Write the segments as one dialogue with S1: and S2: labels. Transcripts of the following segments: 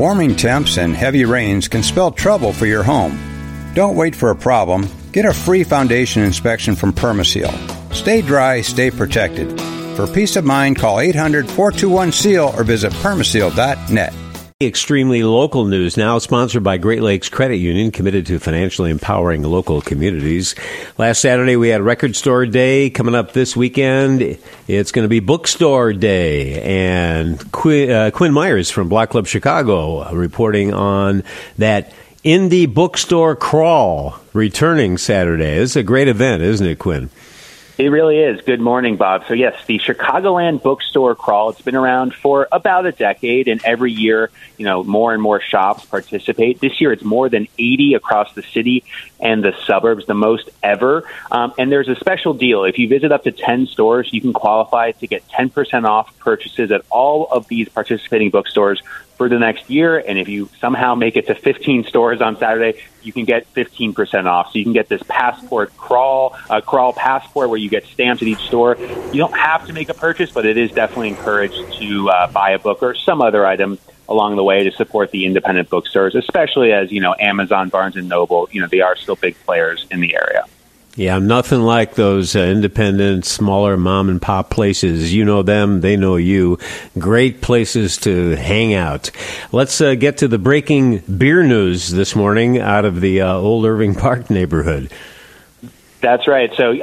S1: Warming temps and heavy rains can spell trouble for your home. Don't wait for a problem. Get a free foundation inspection from Permaseal. Stay dry, stay protected. For peace of mind, call 800-421-SEAL or visit permaseal.net.
S2: Extremely local news now, sponsored by Great Lakes Credit Union, committed to financially empowering local communities. Last Saturday, we had Record Store Day. Coming up this weekend, it's going to be Bookstore Day. And Quinn Myers from Block Club Chicago reporting on that Indie Bookstore Crawl returning Saturday. This is a great event, isn't it, Quinn?
S3: It really is. Good morning, Bob. So, yes, the Chicagoland Bookstore Crawl, it's been around for about a decade, and every year, more and more shops participate. This year, it's more than 80 across the city and the suburbs, the most ever. And there's a special deal. If you visit up to 10 stores, you can qualify to get 10% off purchases at all of these participating bookstores for the next year. And if you somehow make it to 15 stores on Saturday, you can get 15% off. So you can get this passport crawl passport where you get stamps at each store. You don't have to make a purchase, but it is definitely encouraged to buy a book or some other item along the way to support the independent bookstores, especially as, Amazon, Barnes & Noble, they are still big players in the area.
S2: Yeah, nothing like those independent, smaller mom-and-pop places. You know them, they know you. Great places to hang out. Let's get to the breaking beer news this morning out of the Old Irving Park neighborhood.
S3: That's right. So,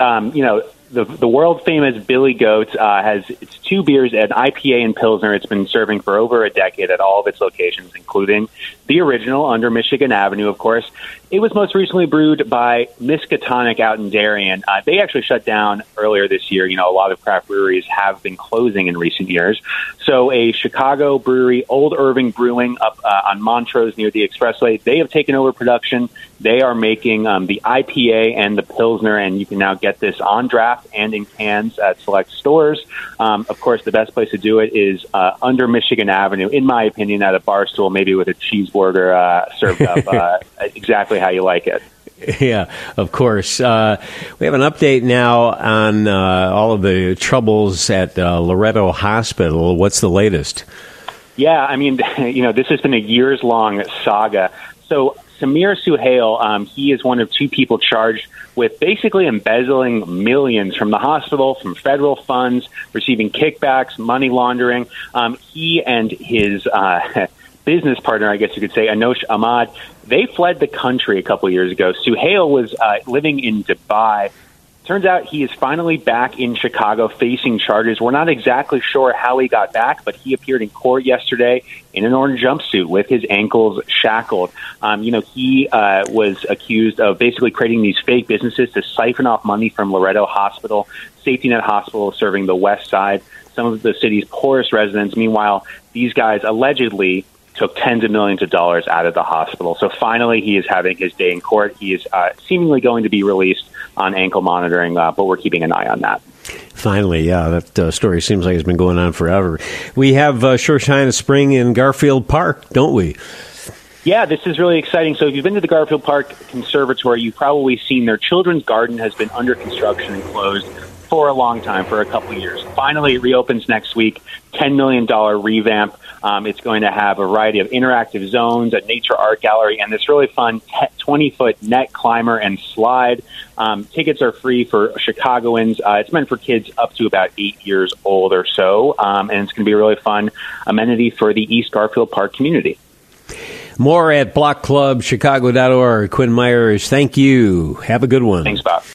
S3: the world-famous Billy Goat has its two beers, an IPA and Pilsner. It's been serving for over a decade at all of its locations, including the original under Michigan Avenue, of course. It was most recently brewed by Miskatonic out in Darien. They actually shut down earlier this year. A lot of craft breweries have been closing in recent years. So a Chicago brewery, Old Irving Brewing, up on Montrose near the Expressway, they have taken over production. They are making the IPA and the Pilsner, and you can now get this on draft and in cans at select stores. Of course, the best place to do it is under Michigan Avenue, in my opinion, at a bar stool, maybe with a cheeseburger served up exactly how you like it.
S2: Yeah, of course. We have an update now on all of the troubles at Loretto Hospital. What's the latest?
S3: Yeah, I mean, this has been a years-long saga. So Samir Suhail, he is one of two people charged with basically embezzling millions from the hospital, from federal funds, receiving kickbacks, money laundering. He and his business partner, I guess you could say, Anosh Ahmad, they fled the country a couple of years ago. Suhail was living in Dubai. Turns out he is finally back in Chicago facing charges. We're not exactly sure how he got back, but he appeared in court yesterday in an orange jumpsuit with his ankles shackled. He was accused of basically creating these fake businesses to siphon off money from Loretto Hospital, Safety Net Hospital serving the west side, some of the city's poorest residents. Meanwhile, these guys allegedly took tens of millions of dollars out of the hospital. So finally, he is having his day in court. He is seemingly going to be released on ankle monitoring, but we're keeping an eye on that.
S2: Finally, yeah, that story seems like it's been going on forever. We have Shoshana Spring in Garfield Park, don't we?
S3: Yeah, this is really exciting. So if you've been to the Garfield Park Conservatory, you've probably seen their children's garden has been under construction and closed for a long time, for a couple of years. Finally, it reopens next week, $10 million revamp. It's going to have a variety of interactive zones, a nature art gallery, and this really fun 20-foot net climber and slide. Tickets are free for Chicagoans. It's meant for kids up to about 8 years old or so, and it's going to be a really fun amenity for the East Garfield Park community.
S2: More at blockclubchicago.org. Quinn Myers, thank you. Have a good one.
S3: Thanks, Bob.